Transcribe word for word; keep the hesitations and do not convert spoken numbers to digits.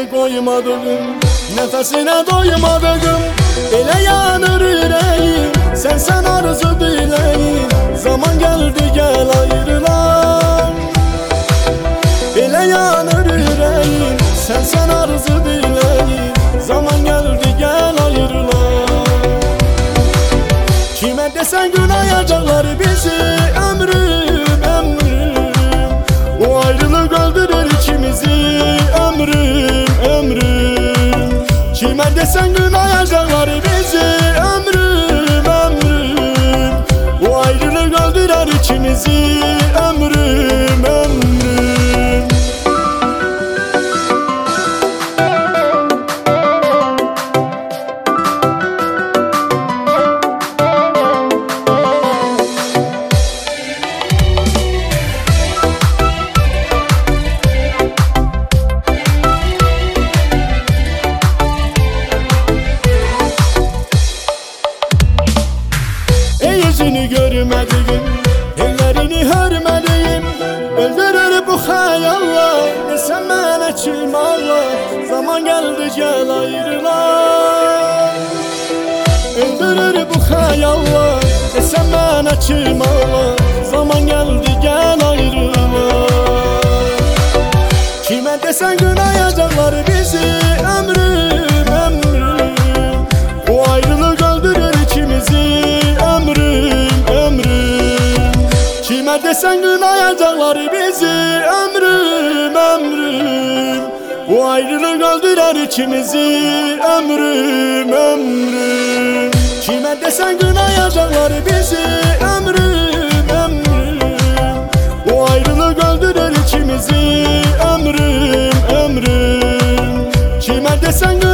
gözünü koymadığım, nefesine doymadığım, ele yanır yüreğim, sen sen arzu dileğim. Zaman geldi gel ayrılan, ele yanır yüreğim, sen sen arzu dileğim. Zaman geldi gel ayrılan. Kime desen günayacaklar bizi, ömrüm ömrüm. O ayrılık öldürür ikimizi, ömrüm ömrüm. Kime desen günayacaklar bizi, ömrüm ömrüm. O ayrılık öldürür ikimizi, ömrüm ömrüm. Yüzünü görmediğim, ellerini hörmediğim, öldürür bu hayallar. Desem ben içim ağlar, zaman geldi gel ayrılar. Öldürür bu hayallar, desem ben içim ağlar. Zaman geldi gel ayrılar. Kime desen günayacaklar bizi, ömrüm ömrüm. O ayrılık öldürür ikimizi, ömrüm ömrüm. Kime desen günayacaklar bizi, ömrüm ömrüm. O ayrılık öldürür ikimizi, ömrüm ömrüm. Kime desen günayacaklar bizi, ömrüm ömrüm. O ayrılık öldürür ikimizi, ömrüm ömrüm. Kime desen